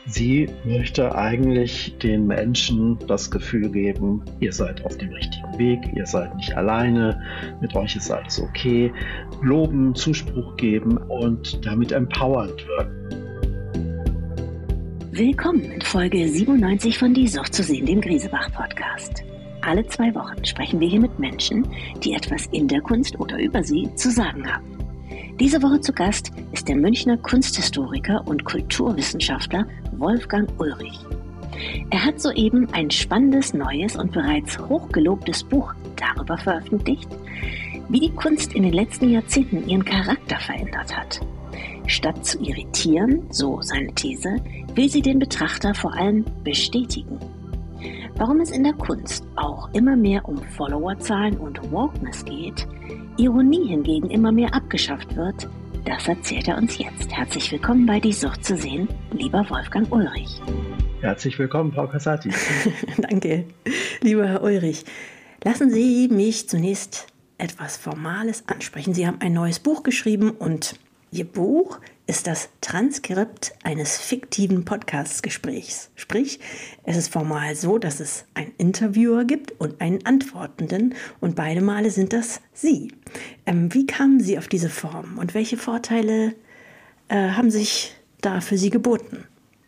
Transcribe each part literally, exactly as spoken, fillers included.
Sie möchte eigentlich den Menschen das Gefühl geben, ihr seid auf dem richtigen Weg, ihr seid nicht alleine, mit euch ist alles okay, loben, Zuspruch geben und damit empowernd wirken. Willkommen in Folge siebenundneunzig von Die Sucht zu sehen, dem Griesebach-Podcast. Alle zwei Wochen sprechen wir hier mit Menschen, die etwas in der Kunst oder über sie zu sagen haben. Diese Woche zu Gast ist der Münchner Kunsthistoriker und Kulturwissenschaftler Wolfgang Ulrich. Er hat soeben ein spannendes, neues und bereits hochgelobtes Buch darüber veröffentlicht, wie die Kunst in den letzten Jahrzehnten ihren Charakter verändert hat. Statt zu irritieren, so seine These, will sie den Betrachter vor allem bestätigen. Warum es in der Kunst auch immer mehr um Followerzahlen und Wokeness geht, Ironie hingegen immer mehr abgeschafft wird, das erzählt er uns jetzt. Herzlich willkommen bei Die Sucht zu sehen, lieber Wolfgang Ulrich. Herzlich willkommen, Frau Casati. Danke, lieber Herr Ulrich. Lassen Sie mich zunächst etwas Formales ansprechen. Sie haben ein neues Buch geschrieben und Ihr Buch ist das Transkript eines fiktiven Podcast-Gesprächs. Sprich, es ist formal so, dass es einen Interviewer gibt und einen Antwortenden und beide Male sind das Sie. Ähm, wie kamen Sie auf diese Form und welche Vorteile äh, haben sich da für Sie geboten?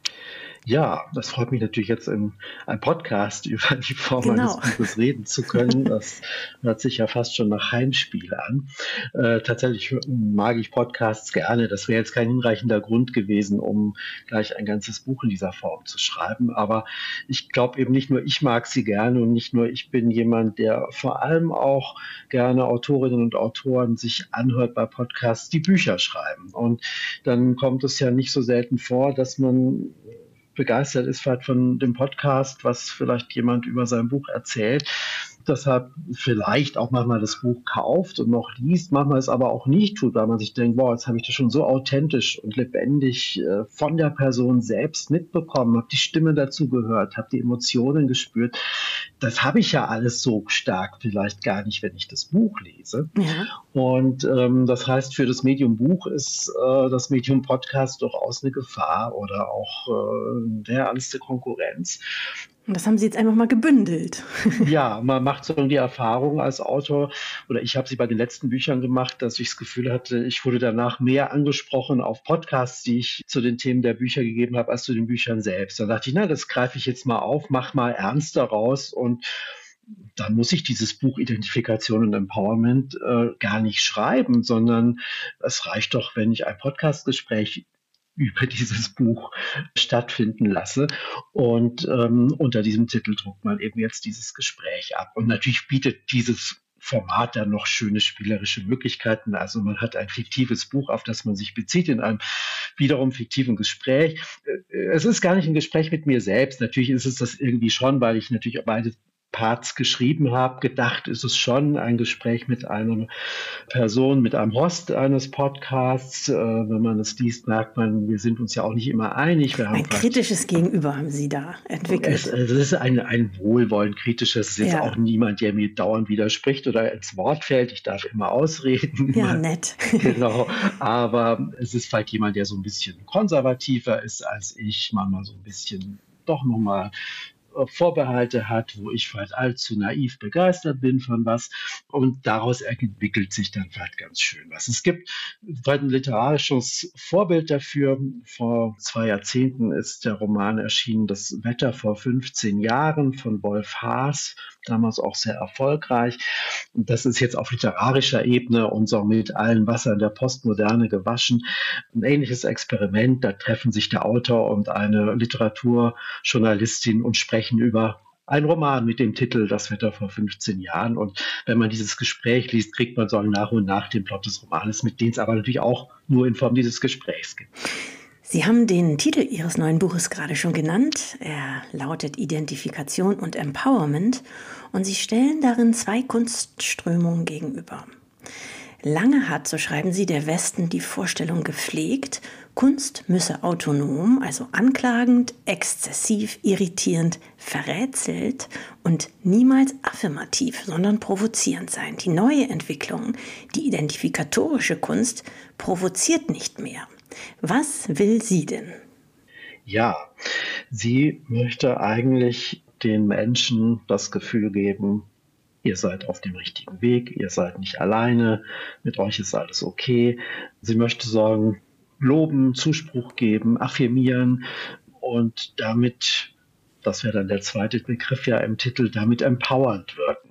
Ja, das freut mich natürlich jetzt in einem Podcast über die Form Genau. eines Buches reden zu können. Das hört sich ja fast schon nach Heimspiel an. Äh, tatsächlich mag ich Podcasts gerne. Das wäre jetzt kein hinreichender Grund gewesen, um gleich ein ganzes Buch in dieser Form zu schreiben. Aber ich glaube eben nicht nur ich mag sie gerne und nicht nur ich bin jemand, der vor allem auch gerne Autorinnen und Autoren sich anhört bei Podcasts, die Bücher schreiben. Und dann kommt es ja nicht so selten vor, dass man begeistert ist von dem Podcast, was vielleicht jemand über sein Buch erzählt. Deshalb vielleicht auch manchmal das Buch kauft und noch liest, manchmal es aber auch nicht tut, weil man sich denkt, wow, jetzt habe ich das schon so authentisch und lebendig äh, von der Person selbst mitbekommen, habe die Stimme dazu gehört, habe die Emotionen gespürt. Das habe ich ja alles so stark vielleicht gar nicht, wenn ich das Buch lese. Ja. Und ähm, das heißt, für das Medium Buch ist äh, das Medium Podcast durchaus eine Gefahr oder auch äh, der ernste Konkurrenz. Und das haben Sie jetzt einfach mal gebündelt. Ja, man macht so die Erfahrung als Autor, oder ich habe sie bei den letzten Büchern gemacht, dass ich das Gefühl hatte, ich wurde danach mehr angesprochen auf Podcasts, die ich zu den Themen der Bücher gegeben habe, als zu den Büchern selbst. Da dachte ich, na, das greife ich jetzt mal auf, mach mal ernst daraus und dann muss ich dieses Buch Identifikation und Empowerment äh, gar nicht schreiben, sondern es reicht doch, wenn ich ein Podcastgespräch über dieses Buch stattfinden lasse. Und ähm, unter diesem Titel druckt man eben jetzt dieses Gespräch ab. Und natürlich bietet dieses Format dann noch schöne spielerische Möglichkeiten. Also man hat ein fiktives Buch, auf das man sich bezieht, in einem wiederum fiktiven Gespräch. Es ist gar nicht ein Gespräch mit mir selbst. Natürlich ist es das irgendwie schon, weil ich natürlich beide Parts geschrieben habe. Gedacht ist es schon ein Gespräch mit einer Person, mit einem Host eines Podcasts. Äh, wenn man es liest, merkt man, wir sind uns ja auch nicht immer einig. Wir haben Ein kritisches Gegenüber haben Sie da entwickelt. Es, es ist ein, ein wohlwollend kritisches. Es ist Ja. auch niemand, der mir dauernd widerspricht oder ins Wort fällt. Ich darf immer ausreden. Ja, nett. Genau. Aber es ist vielleicht jemand, der so ein bisschen konservativer ist als ich, manchmal so ein bisschen doch nochmal Vorbehalte hat, wo ich vielleicht allzu naiv begeistert bin von was und daraus entwickelt sich dann vielleicht ganz schön was. Es gibt vielleicht ein literarisches Vorbild dafür. Vor zwei Jahrzehnten ist der Roman erschienen, Das Wetter vor fünfzehn Jahren von Wolf Haas, damals auch sehr erfolgreich. Und das ist jetzt auf literarischer Ebene und so mit allen Wassern der Postmoderne gewaschen. Ein ähnliches Experiment, da treffen sich der Autor und eine Literaturjournalistin und sprechen über einen Roman mit dem Titel Das Wetter vor fünfzehn Jahren. Und wenn man dieses Gespräch liest, kriegt man so nach und nach den Plot des Romanes mit, den es aber natürlich auch nur in Form dieses Gesprächs gibt. Sie haben den Titel Ihres neuen Buches gerade schon genannt. Er lautet Identifikation und Empowerment und Sie stellen darin zwei Kunstströmungen gegenüber. Lange hat, so schreiben Sie, der Westen die Vorstellung gepflegt, Kunst müsse autonom, also anklagend, exzessiv, irritierend, verrätselt und niemals affirmativ, sondern provozierend sein. Die neue Entwicklung, die identifikatorische Kunst, provoziert nicht mehr. Was will sie denn? Ja, sie möchte eigentlich den Menschen das Gefühl geben, ihr seid auf dem richtigen Weg, ihr seid nicht alleine, mit euch ist alles okay. Sie möchte sagen, loben, Zuspruch geben, affirmieren und damit, das wäre dann der zweite Begriff ja im Titel, damit empowernd wirken.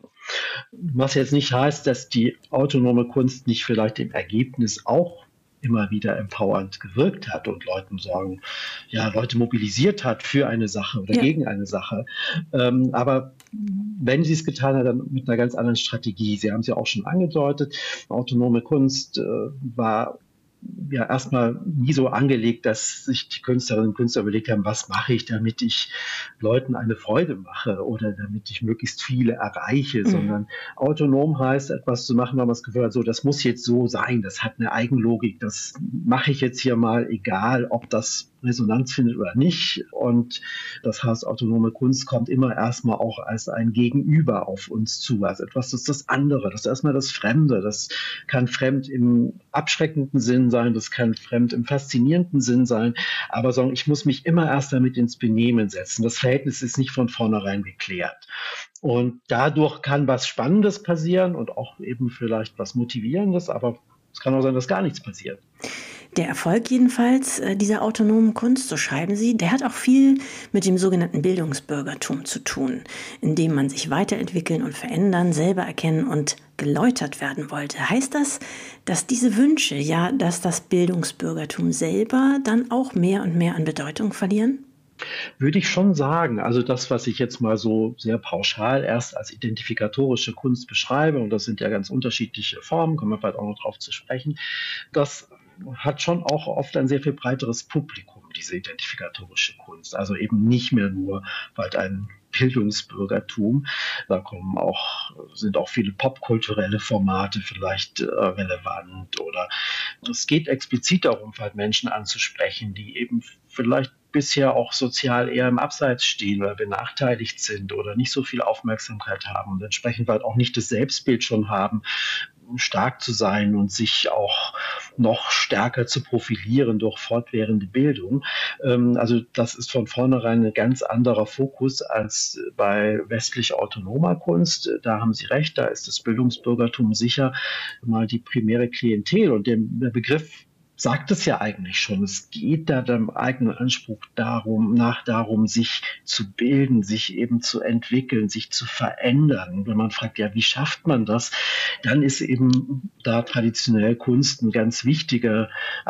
Was jetzt nicht heißt, dass die autonome Kunst nicht vielleicht im Ergebnis auch immer wieder empowernd gewirkt hat und Leuten sagen, ja, Leute mobilisiert hat für eine Sache oder Ja. gegen eine Sache. Ähm, aber wenn sie es getan hat, dann mit einer ganz anderen Strategie. Sie haben es ja auch schon angedeutet, autonome Kunst äh, war ja erstmal nie so angelegt, dass sich die Künstlerinnen und Künstler überlegt haben, was mache ich, damit ich Leuten eine Freude mache oder damit ich möglichst viele erreiche, Mhm. sondern autonom heißt, etwas zu machen, weil man das Gefühl hat, so, das muss jetzt so sein, das hat eine Eigenlogik, das mache ich jetzt hier mal, egal, ob das Resonanz findet oder nicht. Und das heißt, autonome Kunst kommt immer erstmal auch als ein Gegenüber auf uns zu, als etwas, das ist das andere, das ist erstmal das Fremde, das kann fremd im abschreckenden Sinn sein, das kann fremd im faszinierenden Sinn sein, aber sagen, ich muss mich immer erst damit ins Benehmen setzen. Das Verhältnis ist nicht von vornherein geklärt. Und dadurch kann was Spannendes passieren und auch eben vielleicht was Motivierendes, aber es kann auch sein, dass gar nichts passiert. Der Erfolg jedenfalls äh, dieser autonomen Kunst, so schreiben Sie, der hat auch viel mit dem sogenannten Bildungsbürgertum zu tun, in dem man sich weiterentwickeln und verändern, selber erkennen und geläutert werden wollte. Heißt das, dass diese Wünsche, ja, dass das Bildungsbürgertum selber dann auch mehr und mehr an Bedeutung verlieren? Würde ich schon sagen. Also das, was ich jetzt mal so sehr pauschal erst als identifikatorische Kunst beschreibe, und das sind ja ganz unterschiedliche Formen, kommen wir vielleicht auch noch drauf zu sprechen, das hat schon auch oft ein sehr viel breiteres Publikum, diese identifikatorische Kunst. Also eben nicht mehr nur bald ein Bildungsbürgertum. Da kommen auch, sind auch viele popkulturelle Formate vielleicht äh, relevant, oder es geht explizit darum, halt Menschen anzusprechen, die eben vielleicht bisher auch sozial eher im Abseits stehen oder benachteiligt sind oder nicht so viel Aufmerksamkeit haben und entsprechend halt auch nicht das Selbstbild schon haben, stark zu sein und sich auch noch stärker zu profilieren durch fortwährende Bildung. Ähm, also das ist von vornherein ein ganz anderer Fokus als bei westlich autonomer Kunst. Da haben Sie recht, da ist das Bildungsbürgertum sicher mal die primäre Klientel, und der, der Begriff sagt es ja eigentlich schon. Es geht da dem eigenen Anspruch darum, nach darum, sich zu bilden, sich eben zu entwickeln, sich zu verändern. Und wenn man fragt, ja, wie schafft man das, dann ist eben da traditionell Kunst ein ganz wichtiger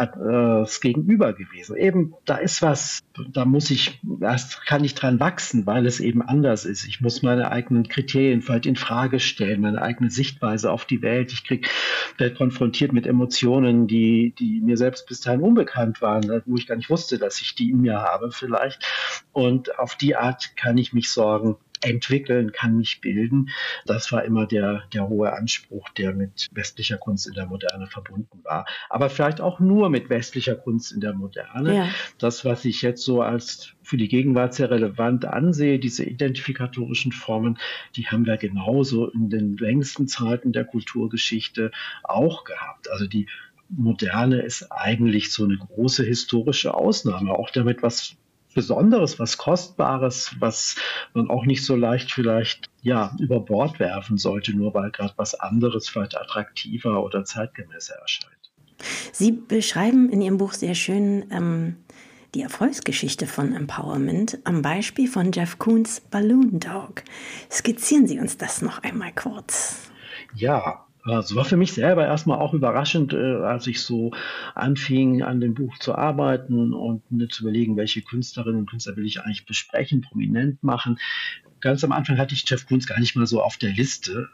äh, Gegenüber gewesen. Eben, da ist was, da muss ich, erst kann ich dran wachsen, weil es eben anders ist. Ich muss meine eigenen Kriterien vielleicht in Frage stellen, meine eigene Sichtweise auf die Welt. Ich krieg, werde konfrontiert mit Emotionen, die, die mir selbst bis dahin unbekannt waren, wo ich gar nicht wusste, dass ich die in mir habe vielleicht. Und auf die Art kann ich mich sorgen, entwickeln, kann mich bilden. Das war immer der, der hohe Anspruch, der mit westlicher Kunst in der Moderne verbunden war. Aber vielleicht auch nur mit westlicher Kunst in der Moderne. Ja. Das, was ich jetzt so als für die Gegenwart sehr relevant ansehe, diese identifikatorischen Formen, die haben wir genauso in den längsten Zeiten der Kulturgeschichte auch gehabt. Also die Moderne ist eigentlich so eine große historische Ausnahme, auch damit was Besonderes, was Kostbares, was man auch nicht so leicht vielleicht ja über Bord werfen sollte, nur weil gerade was anderes vielleicht attraktiver oder zeitgemäßer erscheint. Sie beschreiben in Ihrem Buch sehr schön ähm, die Erfolgsgeschichte von Empowerment am Beispiel von Jeff Koons Balloon Dog. Skizzieren Sie uns das noch einmal kurz. Ja, es war für mich selber erstmal auch überraschend, als ich so anfing, an dem Buch zu arbeiten und mir zu überlegen, welche Künstlerinnen und Künstler will ich eigentlich besprechen, prominent machen. Ganz am Anfang hatte ich Jeff Koons gar nicht mal so auf der Liste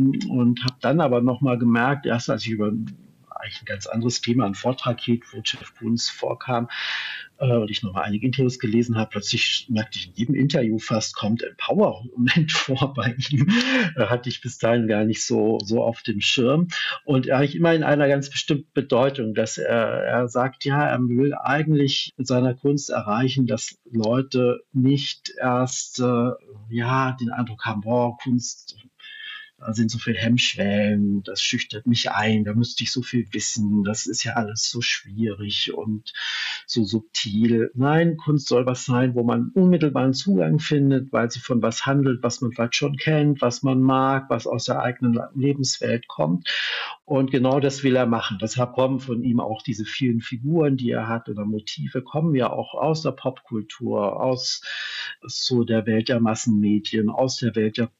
und habe dann aber nochmal gemerkt, erst als ich über eigentlich ein ganz anderes Thema, einen Vortrag hielt, wo Jeff Koons vorkam, äh, und ich nochmal einige Interviews gelesen habe, plötzlich merkte ich, in jedem Interview fast kommt Empowerment vor bei ihm. Äh, hatte ich bis dahin gar nicht so, so auf dem Schirm. Und eigentlich immer in einer ganz bestimmten Bedeutung, dass er, er sagt, ja, er will eigentlich mit seiner Kunst erreichen, dass Leute nicht erst äh, ja, den Eindruck haben, boah, Kunst Da sind so viele Hemmschwellen, das schüchtert mich ein, da müsste ich so viel wissen, das ist ja alles so schwierig und so subtil. Nein, Kunst soll was sein, wo man unmittelbaren Zugang findet, weil sie von was handelt, was man vielleicht schon kennt, was man mag, was aus der eigenen Lebenswelt kommt. Und genau das will er machen. Deshalb kommen von ihm auch diese vielen Figuren, die er hat oder Motive, kommen ja auch aus der Popkultur, aus so der Welt der Massenmedien, aus der Welt der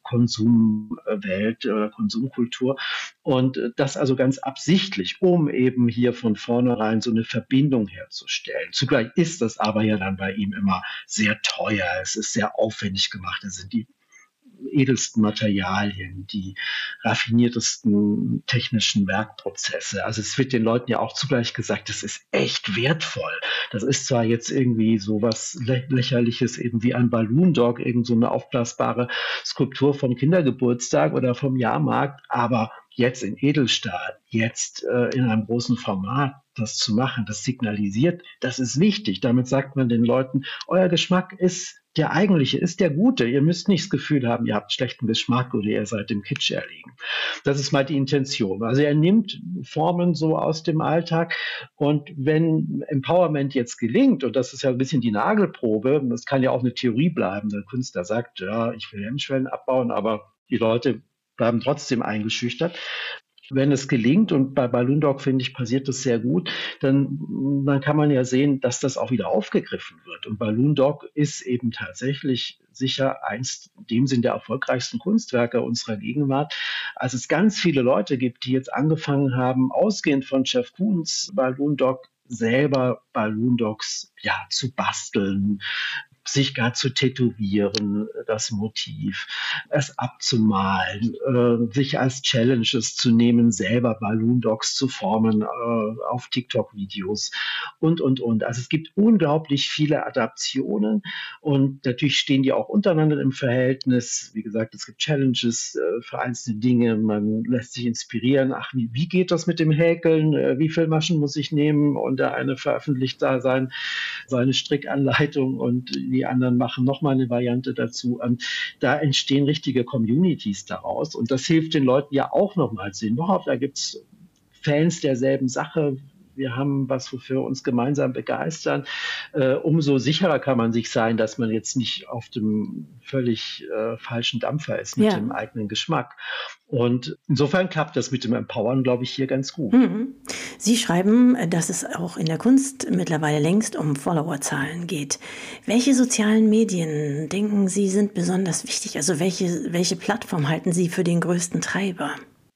Konsumwelt oder Konsumkultur. Und das also ganz absichtlich, um eben hier von vornherein so eine Verbindung herzustellen. Zugleich ist das aber ja dann bei ihm immer sehr teuer. Es ist sehr aufwendig gemacht. Es sind die edelsten Materialien, die raffiniertesten technischen Werkprozesse. Also es wird den Leuten ja auch zugleich gesagt, das ist echt wertvoll. Das ist zwar jetzt irgendwie so was Lä- Lächerliches, eben wie ein Balloon Dog, irgend so eine aufblasbare Skulptur vom Kindergeburtstag oder vom Jahrmarkt, aber jetzt in Edelstahl, jetzt äh, in einem großen Format, das zu machen, das signalisiert, das ist wichtig. Damit sagt man den Leuten, euer Geschmack ist der eigentliche, ist der gute. Ihr müsst nicht das Gefühl haben, ihr habt schlechten Geschmack oder ihr seid dem Kitsch erlegen. Das ist mal die Intention. Also er nimmt Formen so aus dem Alltag und wenn Empowerment jetzt gelingt, und das ist ja ein bisschen die Nagelprobe, das kann ja auch eine Theorie bleiben, der Künstler sagt, ja, ich will Hemmschwellen abbauen, aber die Leute bleiben trotzdem eingeschüchtert. Wenn es gelingt, und bei Balloon Dog, finde ich, passiert das sehr gut, dann, dann kann man ja sehen, dass das auch wieder aufgegriffen wird. Und Balloon Dog ist eben tatsächlich sicher eins in dem Sinn der erfolgreichsten Kunstwerke unserer Gegenwart. Als es ganz viele Leute gibt, die jetzt angefangen haben, ausgehend von Jeff Koons Balloon Dog, selber Balloon Dogs ja, zu basteln, sich gar zu tätowieren, das Motiv, es abzumalen, äh, sich als Challenges zu nehmen, selber Balloon Dogs zu formen äh, auf TikTok-Videos und, und, und. Also es gibt unglaublich viele Adaptionen und natürlich stehen die auch untereinander im Verhältnis. Wie gesagt, es gibt Challenges äh, für einzelne Dinge, man lässt sich inspirieren. Ach, wie, wie geht das mit dem Häkeln? Äh, wie viele Maschen muss ich nehmen? Und der eine veröffentlicht da sein, seine Strickanleitung und die anderen machen nochmal eine Variante dazu. Und da entstehen richtige Communities daraus. Und das hilft den Leuten ja auch nochmal zu sehen. Wow, da gibt es Fans derselben Sache. Wir haben was, wofür wir uns gemeinsam begeistern. Äh, umso sicherer kann man sich sein, dass man jetzt nicht auf dem völlig äh, falschen Dampfer ist mit ja. dem eigenen Geschmack. Und insofern klappt das mit dem Empowern, glaube ich, hier ganz gut. Mhm. Sie schreiben, dass es auch in der Kunst mittlerweile längst um Followerzahlen geht. Welche sozialen Medien, denken Sie, sind besonders wichtig? Also welche, welche Plattform halten Sie für den größten Treiber?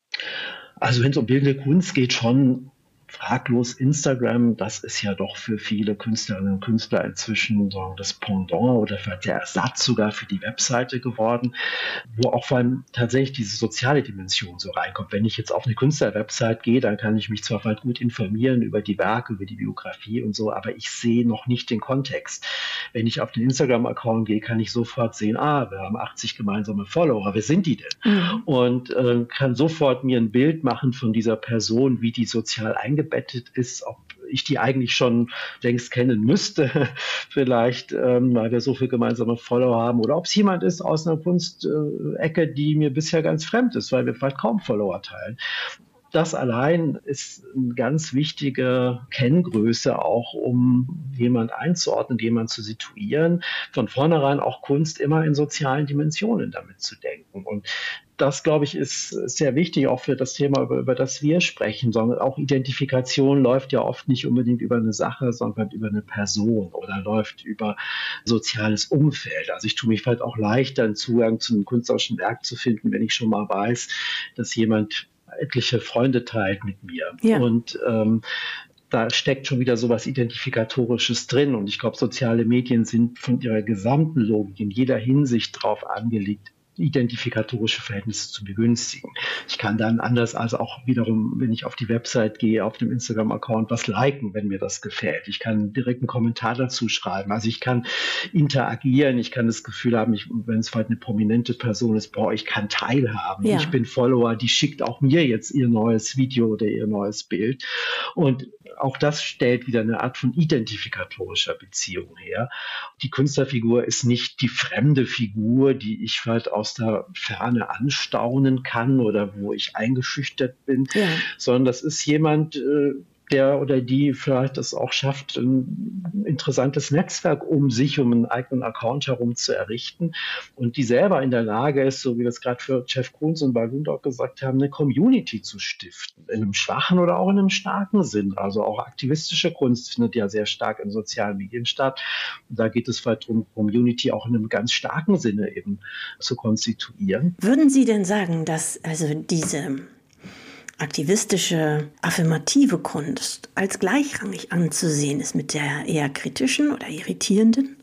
Also wenn es um bildende Kunst geht, schon fraglos Instagram. Das ist ja doch für viele Künstlerinnen und Künstler inzwischen so das Pendant oder vielleicht der Ersatz sogar für die Webseite geworden, wo auch vor allem tatsächlich diese soziale Dimension so reinkommt. Wenn ich jetzt auf eine Künstlerwebsite gehe, dann kann ich mich zwar vielleicht gut informieren über die Werke, über die Biografie und so, aber ich sehe noch nicht den Kontext. Wenn ich auf den Instagram-Account gehe, kann ich sofort sehen, ah, wir haben achtzig gemeinsame Follower, wer sind die denn? Mhm. Und äh, kann sofort mir ein Bild machen von dieser Person, wie die sozial eingebettet ist, ob ich die eigentlich schon längst kennen müsste, vielleicht, ähm, weil wir so viele gemeinsame Follower haben, oder ob es jemand ist aus einer Kunstecke, die mir bisher ganz fremd ist, weil wir vielleicht kaum Follower teilen. Das allein ist eine ganz wichtige Kenngröße auch, um jemand einzuordnen, jemand zu situieren. Von vornherein auch Kunst immer in sozialen Dimensionen damit zu denken. Und das, glaube ich, ist sehr wichtig, auch für das Thema, über, über das wir sprechen, sondern auch Identifikation läuft ja oft nicht unbedingt über eine Sache, sondern über eine Person oder läuft über soziales Umfeld. Also ich tue mich vielleicht auch leichter, einen Zugang zu einem künstlerischen Werk zu finden, wenn ich schon mal weiß, dass jemand etliche Freunde teilt mit mir. Ja. Und ähm, da steckt schon wieder so was Identifikatorisches drin. Und ich glaube, soziale Medien sind von ihrer gesamten Logik in jeder Hinsicht drauf angelegt, identifikatorische Verhältnisse zu begünstigen. Ich kann dann anders als auch wiederum, wenn ich auf die Website gehe, auf dem Instagram-Account was liken, wenn mir das gefällt. Ich kann direkt einen Kommentar dazu schreiben. Also ich kann interagieren. Ich kann das Gefühl haben, ich, wenn es vielleicht eine prominente Person ist, boah, ich kann teilhaben. Ja. Ich bin Follower, die schickt auch mir jetzt ihr neues Video oder ihr neues Bild. Und auch das stellt wieder eine Art von identifikatorischer Beziehung her. Die Künstlerfigur ist nicht die fremde Figur, die ich vielleicht aus aus der Ferne anstaunen kann oder wo ich eingeschüchtert bin, Ja. sondern das ist jemand, äh, der oder die vielleicht es auch schafft, ein interessantes Netzwerk um sich, um einen eigenen Account herum zu errichten und die selber in der Lage ist, so wie wir es gerade für Jeff Koons und Balloon Dog gesagt haben, eine Community zu stiften, in einem schwachen oder auch in einem starken Sinn. Also auch aktivistische Kunst findet ja sehr stark in sozialen Medien statt. Und da geht es vielleicht darum, Community auch in einem ganz starken Sinne eben zu konstituieren. Würden Sie denn sagen, dass also diese aktivistische, affirmative Kunst als gleichrangig anzusehen ist mit der eher kritischen oder irritierenden?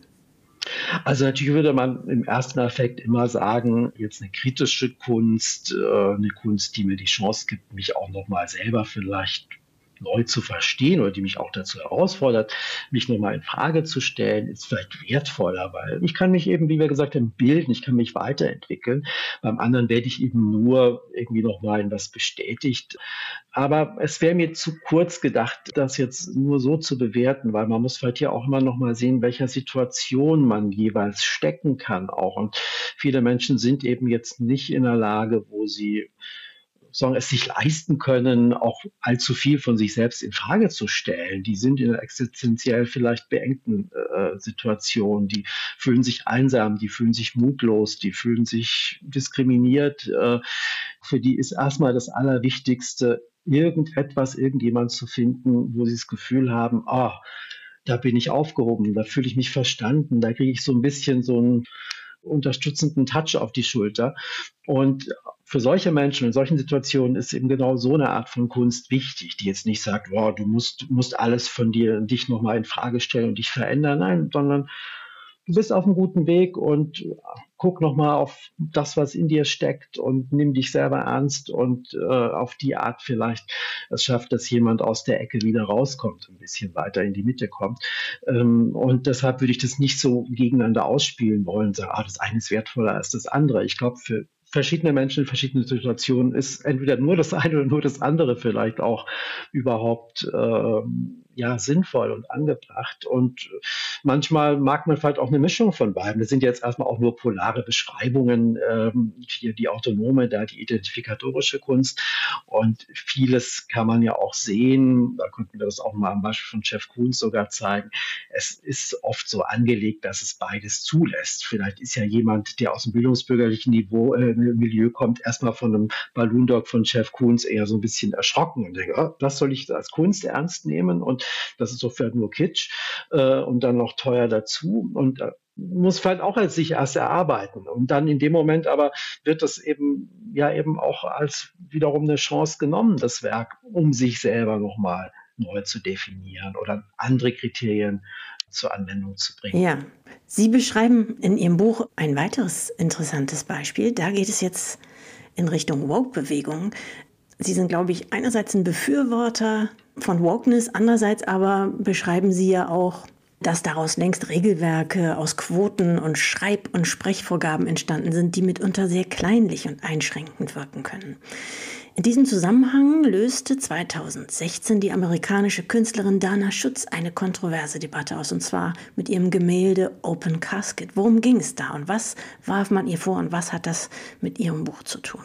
Also natürlich würde man im ersten Affekt immer sagen, jetzt eine kritische Kunst, äh, eine Kunst, die mir die Chance gibt, mich auch nochmal selber vielleicht neu zu verstehen oder die mich auch dazu herausfordert, mich nochmal in Frage zu stellen, ist vielleicht wertvoller, weil ich kann mich eben, wie wir gesagt haben, bilden, ich kann mich weiterentwickeln. Beim anderen werde ich eben nur irgendwie nochmal in was bestätigt. Aber es wäre mir zu kurz gedacht, das jetzt nur so zu bewerten, weil man muss vielleicht hier auch immer nochmal sehen, in welcher Situation man jeweils stecken kann auch. Und viele Menschen sind eben jetzt nicht in der Lage, wo sie sondern es sich leisten können, auch allzu viel von sich selbst in Frage zu stellen. Die sind in einer existenziell vielleicht beengten äh, Situation, die fühlen sich einsam, die fühlen sich mutlos, die fühlen sich diskriminiert. Äh, für die ist erstmal das Allerwichtigste, irgendetwas, irgendjemand zu finden, wo sie das Gefühl haben, ah, da bin ich aufgehoben, da fühle ich mich verstanden, da kriege ich so ein bisschen so einen unterstützenden Touch auf die Schulter. Und für solche Menschen in solchen Situationen ist eben genau so eine Art von Kunst wichtig, die jetzt nicht sagt, wow, du musst, musst alles von dir, dich nochmal in Frage stellen und dich verändern. Nein, sondern du bist auf einem guten Weg und guck nochmal auf das, was in dir steckt und nimm dich selber ernst und äh, auf die Art vielleicht es schafft, dass jemand aus der Ecke wieder rauskommt, ein bisschen weiter in die Mitte kommt. Ähm, und deshalb würde ich das nicht so gegeneinander ausspielen wollen, sagen, ah, das eine ist wertvoller als das andere. Ich glaube, für verschiedene Menschen in verschiedenen Situationen ist entweder nur das eine oder nur das andere vielleicht auch überhaupt ähm, ja, sinnvoll und angebracht. Und manchmal mag man vielleicht auch eine Mischung von beiden. Das sind jetzt erstmal auch nur polare Beschreibungen, ähm, hier die autonome, da die identifikatorische Kunst. Und vieles kann man ja auch sehen, da konnten wir das auch mal am Beispiel von Jeff Koons sogar zeigen. Es ist oft so angelegt, dass es beides zulässt. Vielleicht ist ja jemand, der aus dem bildungsbürgerlichen Niveau, äh, Milieu kommt, erstmal von einem Balloon Dog von Jeff Koons eher so ein bisschen erschrocken und denkt, oh, das soll ich als Kunst ernst nehmen und das ist doch vielleicht nur Kitsch äh, und dann noch teuer dazu und äh, muss vielleicht auch als sich erst erarbeiten und dann in dem Moment aber wird das eben ja eben auch als wiederum eine Chance genommen, das Werk, um sich selber nochmal neu zu definieren oder andere Kriterien zur Anwendung zu bringen. Ja, Sie beschreiben in Ihrem Buch ein weiteres interessantes Beispiel. Da geht es jetzt in Richtung Woke-Bewegung. Sie sind, glaube ich, einerseits ein Befürworter von Wokeness, andererseits aber beschreiben Sie ja auch, dass daraus längst Regelwerke aus Quoten und Schreib- und Sprechvorgaben entstanden sind, die mitunter sehr kleinlich und einschränkend wirken können. In diesem Zusammenhang löste zweitausendsechzehn die amerikanische Künstlerin Dana Schutz eine kontroverse Debatte aus, und zwar mit ihrem Gemälde Open Casket. Worum ging es da und was warf man ihr vor und was hat das mit Ihrem Buch zu tun?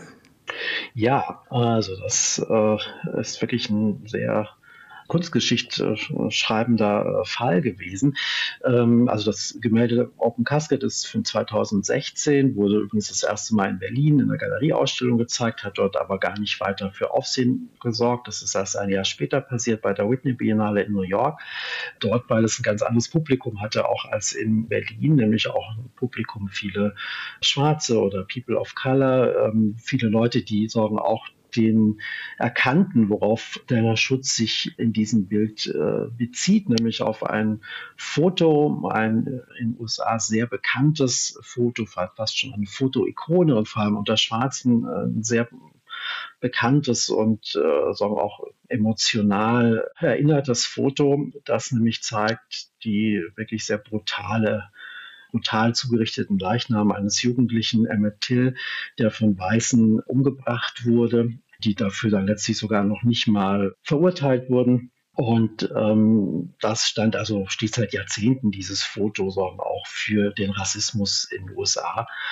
Ja, also das äh, ist wirklich ein sehr Kunstgeschichte schreibender Fall gewesen. Ähm, also das Gemälde Open Casket ist von zweitausendsechzehn, wurde übrigens das erste Mal in Berlin in einer Galerieausstellung gezeigt, hat dort aber gar nicht weiter für Aufsehen gesorgt. Das ist erst ein Jahr später passiert bei der Whitney Biennale in New York. Dort, weil es ein ganz anderes Publikum hatte, auch als in Berlin, nämlich auch ein Publikum, viele Schwarze oder People of Color, ähm, viele Leute, die sorgen auch den erkannten, worauf Dana Schutz sich in diesem Bild äh, bezieht, nämlich auf ein Foto, ein in den U S A sehr bekanntes Foto, fast schon eine Fotoikone und vor allem unter Schwarzen äh, ein sehr bekanntes und äh, sagen wir auch emotional erinnertes Foto, das nämlich zeigt die wirklich sehr brutale brutal zugerichteten Leichnam eines Jugendlichen, Emmett Till, der von Weißen umgebracht wurde, die dafür dann letztlich sogar noch nicht mal verurteilt wurden. Und ähm, das stand also, steht seit Jahrzehnten, dieses Foto, sondern auch für den Rassismus in den U S A.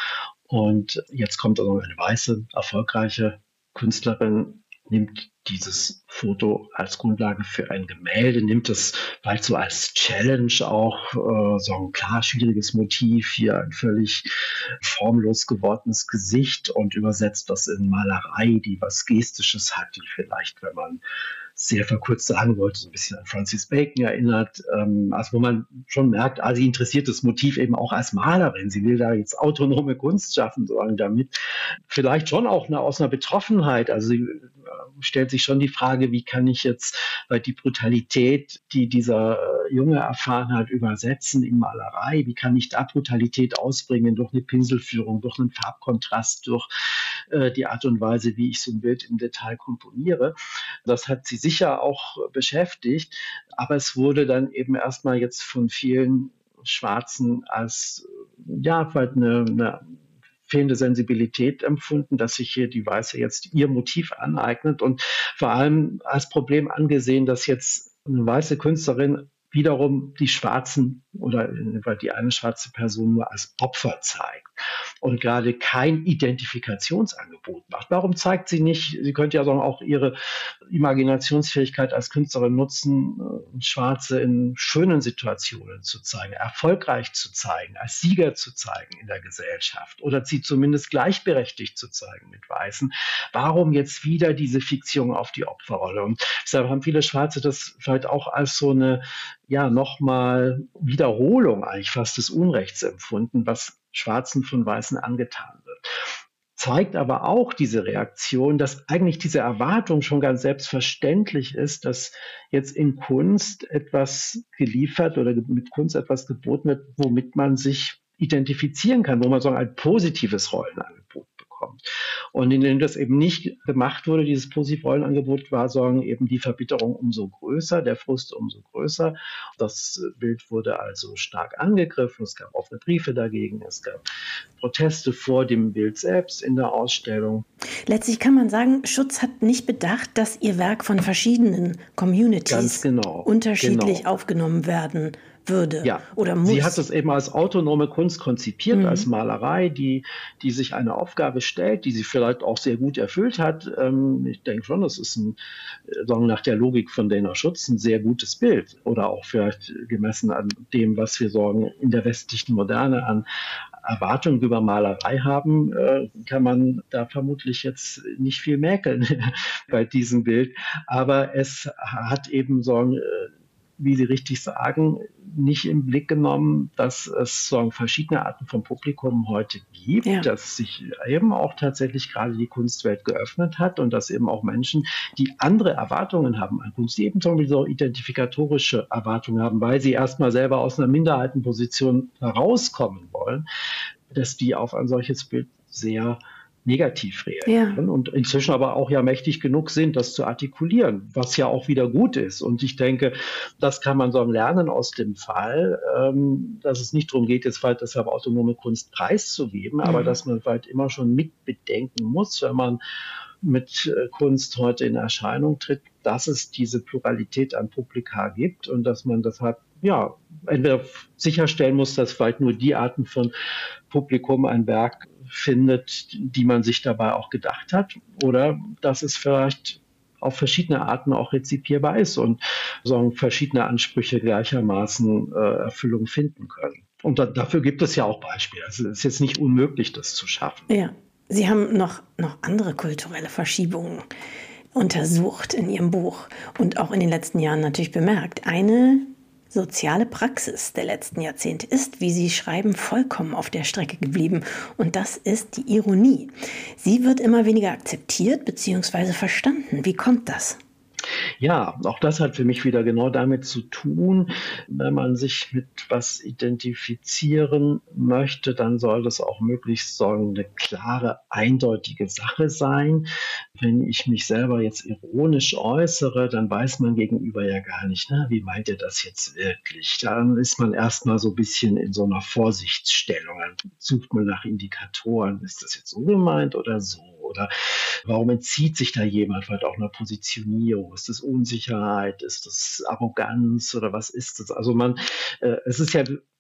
Und jetzt kommt also eine weiße, erfolgreiche Künstlerin, nimmt dieses Foto als Grundlage für ein Gemälde, nimmt es vielleicht so als Challenge auch, äh, so ein klar schwieriges Motiv, hier ein völlig formlos gewordenes Gesicht und übersetzt das in Malerei, die was Gestisches hat, die vielleicht, wenn man sehr verkürzt sagen wollte, so ein bisschen an Francis Bacon erinnert, ähm, also wo man schon merkt, ah, sie interessiert das Motiv eben auch als Malerin, sie will da jetzt autonome Kunst schaffen, sagen damit, vielleicht schon auch eine, aus einer Betroffenheit, also sie äh, stellt sich schon die Frage, wie kann ich jetzt äh, die Brutalität, die dieser äh, Junge erfahren hat, übersetzen in Malerei, wie kann ich da Brutalität ausbringen durch eine Pinselführung, durch einen Farbkontrast, durch äh, die Art und Weise, wie ich so ein Bild im Detail komponiere. Das hat sie sicher auch beschäftigt, aber es wurde dann eben erstmal jetzt von vielen Schwarzen als, ja, vielleicht eine, eine fehlende Sensibilität empfunden, dass sich hier die Weiße jetzt ihr Motiv aneignet und vor allem als Problem angesehen, dass jetzt eine weiße Künstlerin wiederum die Schwarzen oder die eine schwarze Person nur als Opfer zeigt und gerade kein Identifikationsangebot macht. Warum zeigt sie nicht, sie könnte ja sagen, auch ihre Imaginationsfähigkeit als Künstlerin nutzen, Schwarze in schönen Situationen zu zeigen, erfolgreich zu zeigen, als Sieger zu zeigen in der Gesellschaft oder sie zumindest gleichberechtigt zu zeigen mit Weißen. Warum jetzt wieder diese Fiktion auf die Opferrolle? Und deshalb haben viele Schwarze das vielleicht auch als so eine, ja, nochmal Wiederholung eigentlich fast des Unrechts empfunden, was Schwarzen von Weißen angetan wird. Zeigt aber auch diese Reaktion, dass eigentlich diese Erwartung schon ganz selbstverständlich ist, dass jetzt in Kunst etwas geliefert oder mit Kunst etwas geboten wird, womit man sich identifizieren kann, wo man so ein positives Rollenangebot bekommt. Und indem das eben nicht gemacht wurde, dieses positive Rollenangebot, war sagen eben die Verbitterung umso größer, der Frust umso größer. Das Bild wurde also stark angegriffen. Es gab offene Briefe dagegen. Es gab Proteste vor dem Bild selbst in der Ausstellung. Letztlich kann man sagen, Schutz hat nicht bedacht, dass ihr Werk von verschiedenen Communities Ganz genau, unterschiedlich genau. aufgenommen werden würde ja. oder muss. Sie hat es eben als autonome Kunst konzipiert, mhm. als Malerei, die, die sich eine Aufgabe stellt, die sie vielleicht auch sehr gut erfüllt hat. Ähm, ich denke schon, das ist ein, sagen nach der Logik von Dana Schutz, ein sehr gutes Bild oder auch vielleicht gemessen an dem, was wir sagen in der westlichen Moderne an Erwartungen über Malerei haben, äh, kann man da vermutlich jetzt nicht viel mäkeln bei diesem Bild. Aber es hat eben so ein, wie Sie richtig sagen, nicht im Blick genommen, dass es so verschiedene Arten von Publikum heute gibt, ja. dass sich eben auch tatsächlich gerade die Kunstwelt geöffnet hat und dass eben auch Menschen, die andere Erwartungen haben an Kunst, die eben so identifikatorische Erwartungen haben, weil sie erstmal selber aus einer Minderheitenposition herauskommen wollen, dass die auf ein solches Bild sehr negativ reagieren ja. und inzwischen aber auch ja mächtig genug sind, das zu artikulieren, was ja auch wieder gut ist. Und ich denke, das kann man so lernen aus dem Fall, ähm, dass es nicht darum geht, jetzt halt deshalb autonome Kunst preiszugeben, mhm. aber dass man halt immer schon mitbedenken muss, wenn man mit äh, Kunst heute in Erscheinung tritt, dass es diese Pluralität an Publika gibt und dass man deshalb ja entweder sicherstellen muss, dass vielleicht nur die Arten von Publikum ein Werk findet, die man sich dabei auch gedacht hat, oder dass es vielleicht auf verschiedene Arten auch rezipierbar ist und so verschiedene Ansprüche gleichermaßen äh, Erfüllung finden können. Und da, dafür gibt es ja auch Beispiele. Also es ist jetzt nicht unmöglich, das zu schaffen. Ja, Sie haben noch, noch andere kulturelle Verschiebungen untersucht in Ihrem Buch und auch in den letzten Jahren natürlich bemerkt. Eine soziale Praxis der letzten Jahrzehnte ist, wie Sie schreiben, vollkommen auf der Strecke geblieben. Und das ist die Ironie. Sie wird immer weniger akzeptiert bzw. verstanden. Wie kommt das? Ja, auch das hat für mich wieder genau damit zu tun, wenn man sich mit was identifizieren möchte, dann soll das auch möglichst so eine klare, eindeutige Sache sein. Wenn ich mich selber jetzt ironisch äußere, dann weiß man gegenüber ja gar nicht, na, wie meint ihr das jetzt wirklich? Dann ist man erstmal so ein bisschen in so einer Vorsichtsstellung. Dann sucht man nach Indikatoren, ist das jetzt so gemeint oder so? Oder warum entzieht sich da jemand vielleicht auch einer Positionierung? Ist das Unsicherheit? Ist das Arroganz oder was ist das? Also man, äh, es ist ja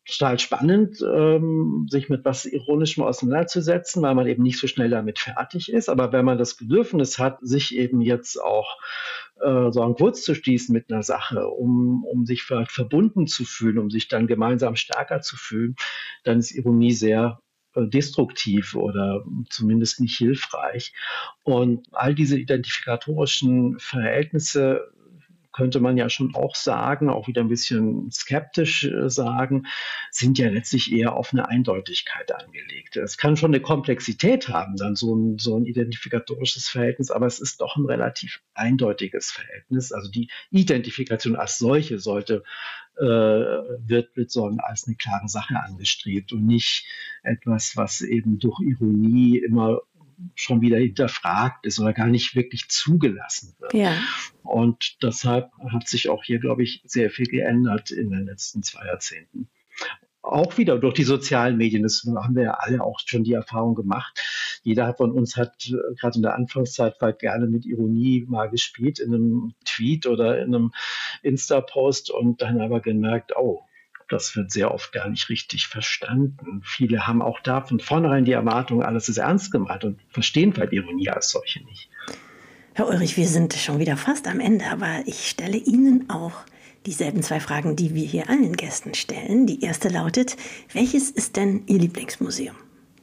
total spannend, ähm, sich mit was Ironischem auseinanderzusetzen, weil man eben nicht so schnell damit fertig ist. Aber wenn man das Bedürfnis hat, sich eben jetzt auch äh, so einen Kurz zu schließen mit einer Sache, um, um sich vielleicht verbunden zu fühlen, um sich dann gemeinsam stärker zu fühlen, dann ist Ironie sehr äh, destruktiv oder zumindest nicht hilfreich. Und all diese identifikatorischen Verhältnisse könnte man ja schon auch sagen, auch wieder ein bisschen skeptisch äh, sagen, sind ja letztlich eher auf eine Eindeutigkeit angelegt. Es kann schon eine Komplexität haben, dann so ein, so ein identifikatorisches Verhältnis, aber es ist doch ein relativ eindeutiges Verhältnis. Also die Identifikation als solche sollte, äh, wird, wird so als eine klare Sache angestrebt und nicht etwas, was eben durch Ironie immer schon wieder hinterfragt ist oder gar nicht wirklich zugelassen wird. Ja. Und deshalb hat sich auch hier, glaube ich, sehr viel geändert in den letzten zwei Jahrzehnten. Auch wieder durch die sozialen Medien, das haben wir ja alle auch schon die Erfahrung gemacht. Jeder von uns hat äh, gerade in der Anfangszeit halt gerne mit Ironie mal gespielt in einem Tweet oder in einem Insta-Post und dann aber gemerkt, oh, das wird sehr oft gar nicht richtig verstanden. Viele haben auch da von vornherein die Erwartung, alles ist ernst gemeint und verstehen vielleicht Ironie als solche nicht. Herr Ulrich, wir sind schon wieder fast am Ende, aber ich stelle Ihnen auch dieselben zwei Fragen, die wir hier allen Gästen stellen. Die erste lautet, welches ist denn Ihr Lieblingsmuseum?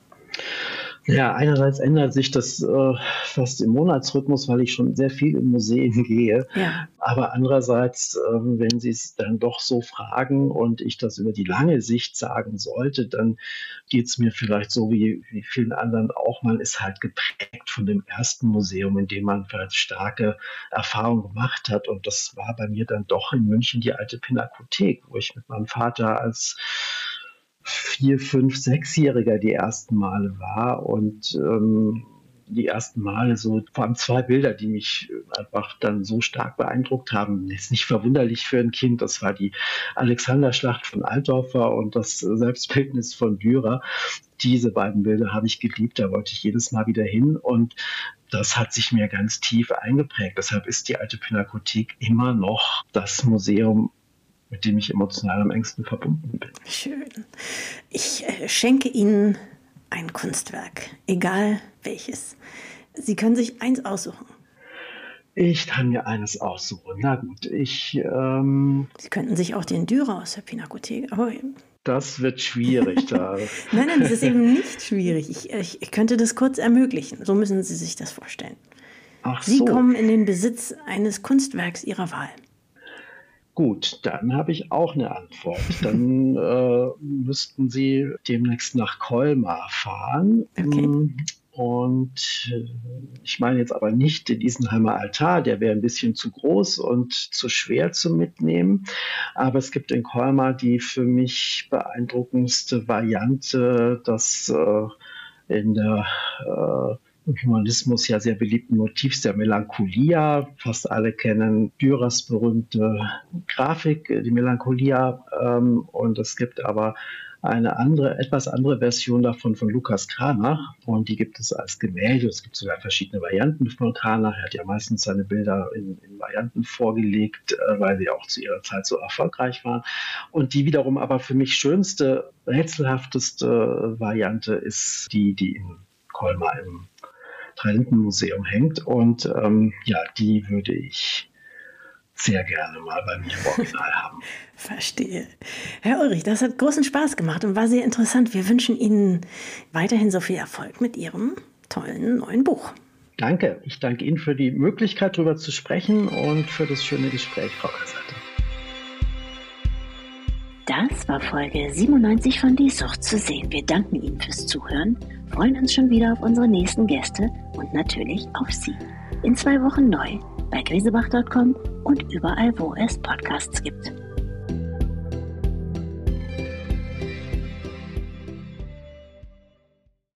Ja, einerseits ändert sich das äh, fast im Monatsrhythmus, weil ich schon sehr viel in Museen gehe. Ja. Aber andererseits, äh, wenn Sie es dann doch so fragen und ich das über die lange Sicht sagen sollte, dann geht es mir vielleicht so wie, wie vielen anderen auch. Man ist halt geprägt von dem ersten Museum, in dem man vielleicht starke Erfahrungen gemacht hat. Und das war bei mir dann doch in München die alte Pinakothek, wo ich mit meinem Vater als vier, fünf, sechsjähriger die ersten Male war und ähm, die ersten Male so, vor allem zwei Bilder, die mich einfach dann so stark beeindruckt haben. Ist nicht verwunderlich für ein Kind, das war die Alexanderschlacht von Altdorfer und das Selbstbildnis von Dürer. Diese beiden Bilder habe ich geliebt, da wollte ich jedes Mal wieder hin und das hat sich mir ganz tief eingeprägt. Deshalb ist die alte Pinakothek immer noch das Museum, mit dem ich emotional am engsten verbunden bin. Schön. Ich äh, schenke Ihnen ein Kunstwerk, egal welches. Sie können sich eins aussuchen. Ich kann mir eines aussuchen. Na gut, ich... Ähm, Sie könnten sich auch den Dürer aus der Pinakothek... Oh, das wird schwierig. Da. Nein, nein, das ist eben nicht schwierig. Ich, ich, ich könnte das kurz ermöglichen. So müssen Sie sich das vorstellen. Ach Sie so. kommen in den Besitz eines Kunstwerks Ihrer Wahl. Gut, dann habe ich auch eine Antwort. Dann äh, müssten Sie demnächst nach Colmar fahren. Okay. Und äh, ich meine jetzt aber nicht den Isenheimer Altar, der wäre ein bisschen zu groß und zu schwer zum Mitnehmen. Aber es gibt in Colmar die für mich beeindruckendste Variante, das äh, in der äh, im Humanismus ja sehr beliebten Motivs der Melancholia. Fast alle kennen Dürers berühmte Grafik, die Melancholia. Ähm, und es gibt aber eine andere, etwas andere Version davon von Lukas Cranach. Und die gibt es als Gemälde. Es gibt sogar verschiedene Varianten von Cranach. Er hat ja meistens seine Bilder in, in Varianten vorgelegt, äh, weil sie auch zu ihrer Zeit so erfolgreich waren. Und die wiederum aber für mich schönste, rätselhafteste Variante ist die, die in Colmar im Tridenten-Museum hängt und ähm, ja, die würde ich sehr gerne mal bei mir im Original haben. Verstehe. Herr Ulrich, das hat großen Spaß gemacht und war sehr interessant. Wir wünschen Ihnen weiterhin so viel Erfolg mit Ihrem tollen neuen Buch. Danke. Ich danke Ihnen für die Möglichkeit, darüber zu sprechen und für das schöne Gespräch, Frau Cassette. Das war Folge siebenundneunzig von Die Sucht zu sehen. Wir danken Ihnen fürs Zuhören, freuen uns schon wieder auf unsere nächsten Gäste und natürlich auf Sie. In zwei Wochen neu bei grisebach Punkt com und überall, wo es Podcasts gibt.